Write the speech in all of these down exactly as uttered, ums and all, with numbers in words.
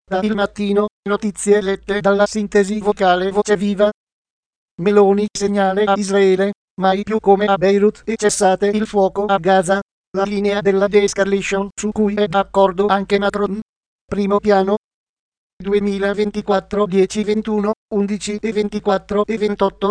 Da Il Mattino, notizie lette dalla sintesi vocale Voce Viva. Meloni segnale a Israele, mai più come a Beirut e cessate il fuoco a Gaza. La linea della de-escalation su cui è d'accordo anche Macron. Primo piano. duemilaventiquattro dieci ventuno, undici e ventiquattro e ventotto.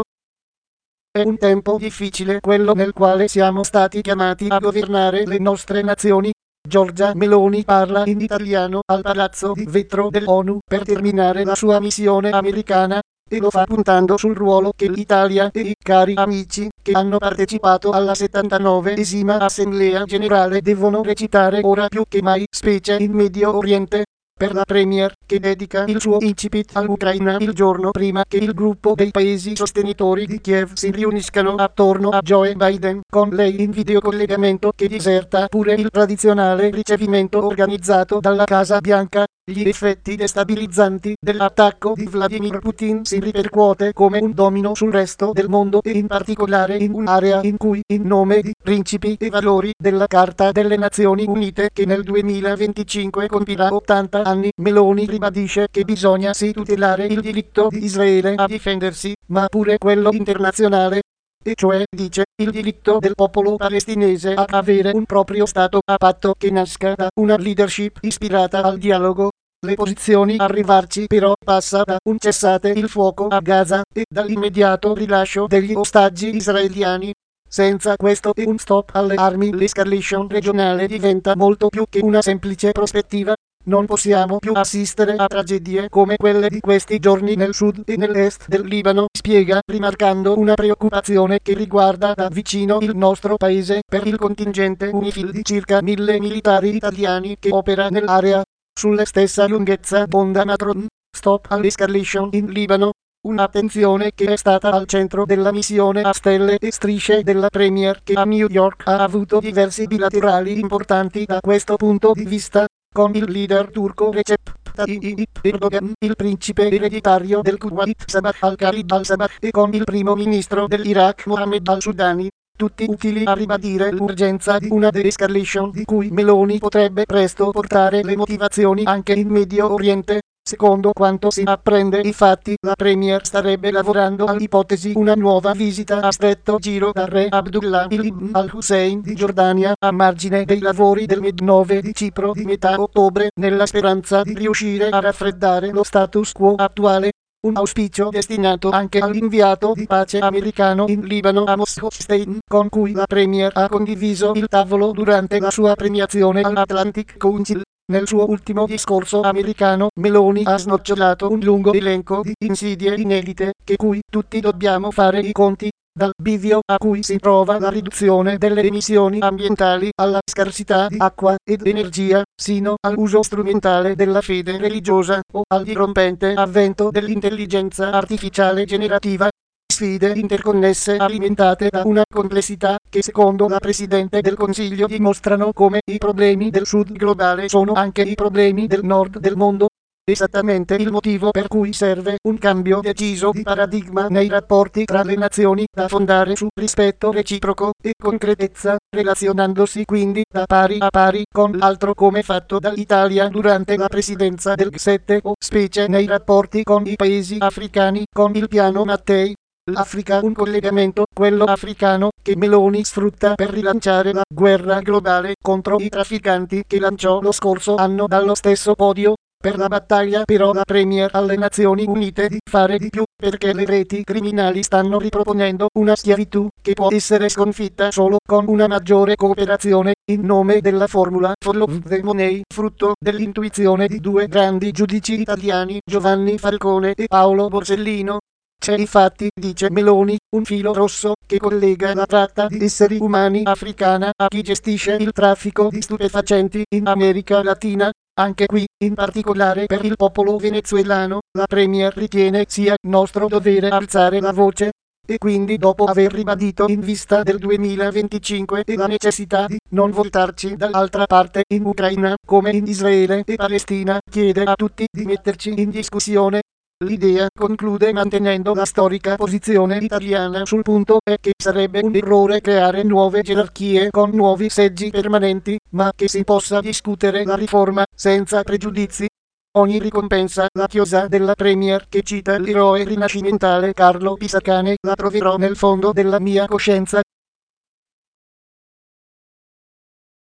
È un tempo difficile quello nel quale siamo stati chiamati a governare le nostre nazioni. Giorgia Meloni parla in italiano al Palazzo di Vetro dell'ONU per terminare la sua missione americana, e lo fa puntando sul ruolo che l'Italia e i cari amici che hanno partecipato alla settantanovesima Assemblea Generale devono recitare ora più che mai, specie in Medio Oriente. Per la Premier, che dedica il suo incipit all'Ucraina il giorno prima che il gruppo dei paesi sostenitori di Kiev si riuniscano attorno a Joe Biden, con lei in videocollegamento che diserta pure il tradizionale ricevimento organizzato dalla Casa Bianca. Gli effetti destabilizzanti dell'attacco di Vladimir Putin si ripercuote come un domino sul resto del mondo e in particolare in un'area in cui, in nome di principi e valori della Carta delle Nazioni Unite che nel duemilaventicinque compirà ottanta anni, Meloni ribadisce che bisogna sì tutelare il diritto di Israele a difendersi, ma pure quello internazionale. E cioè, dice, il diritto del popolo palestinese a avere un proprio Stato a patto che nasca da una leadership ispirata al dialogo. Le posizioni arrivarci però passa da un cessate il fuoco a Gaza e dall'immediato rilascio degli ostaggi israeliani. Senza questo e un stop alle armi l'escalation regionale diventa molto più che una semplice prospettiva. Non possiamo più assistere a tragedie come quelle di questi giorni nel sud e nell'est del Libano, spiega, rimarcando una preoccupazione che riguarda da vicino il nostro paese per il contingente UNIFIL di circa mille militari italiani che opera nell'area. Sulla stessa lunghezza d'onda Macron, stop all'escalation in Libano. Un'attenzione che è stata al centro della missione a stelle e strisce della Premier che a New York ha avuto diversi bilaterali importanti da questo punto di vista, con il leader turco Recep Tayyip Erdogan, il principe ereditario del Kuwait Sabat al-Khalid al-Sabat e con il primo ministro dell'Iraq Mohammed al-Sudani. Tutti utili a ribadire l'urgenza di una de-escalation di cui Meloni potrebbe presto portare le motivazioni anche in Medio Oriente. Secondo quanto si apprende infatti, la Premier starebbe lavorando all'ipotesi una nuova visita a stretto giro da Re Abdullah ibn al-Hussein di Giordania a margine dei lavori del Med nove di Cipro di metà ottobre, nella speranza di riuscire a raffreddare lo status quo attuale. Un auspicio destinato anche all'inviato di pace americano in Libano Amos Hochstein, con cui la Premier ha condiviso il tavolo durante la sua premiazione all'Atlantic Council. Nel suo ultimo discorso americano, Meloni ha snocciolato un lungo elenco di insidie inedite, che cui tutti dobbiamo fare i conti, dal bivio a cui si trova la riduzione delle emissioni ambientali alla scarsità di acqua ed energia, sino all'uso strumentale della fede religiosa o al dirompente avvento dell'intelligenza artificiale generativa. Sfide interconnesse alimentate da una complessità che secondo la Presidente del Consiglio dimostrano come i problemi del sud globale sono anche i problemi del nord del mondo. Esattamente il motivo per cui serve un cambio deciso di paradigma nei rapporti tra le nazioni, da fondare su rispetto reciproco e concretezza, relazionandosi quindi da pari a pari con l'altro come fatto dall'Italia durante la presidenza del G sette o specie nei rapporti con i paesi africani con il piano Mattei. L'Africa, un collegamento, quello africano, che Meloni sfrutta per rilanciare la guerra globale contro i trafficanti che lanciò lo scorso anno dallo stesso podio. Per la battaglia però la Premier alle Nazioni Unite di fare di più, perché le reti criminali stanno riproponendo una schiavitù che può essere sconfitta solo con una maggiore cooperazione, in nome della formula Follow the Money, frutto dell'intuizione di due grandi giudici italiani, Giovanni Falcone e Paolo Borsellino. C'è infatti, dice Meloni, un filo rosso che collega la tratta di esseri umani africana a chi gestisce il traffico di stupefacenti in America Latina. Anche qui, in particolare per il popolo venezuelano, la Premier ritiene sia nostro dovere alzare la voce. E quindi, dopo aver ribadito in vista del duemilaventicinque e la necessità di non voltarci dall'altra parte in Ucraina come in Israele e Palestina, chiede a tutti di metterci in discussione. L'idea, conclude mantenendo la storica posizione italiana sul punto, è che sarebbe un errore creare nuove gerarchie con nuovi seggi permanenti, ma che si possa discutere la riforma senza pregiudizi. Ogni ricompensa, la chiosa della Premier che cita l'eroe rinascimentale Carlo Pisacane, la troverò nel fondo della mia coscienza.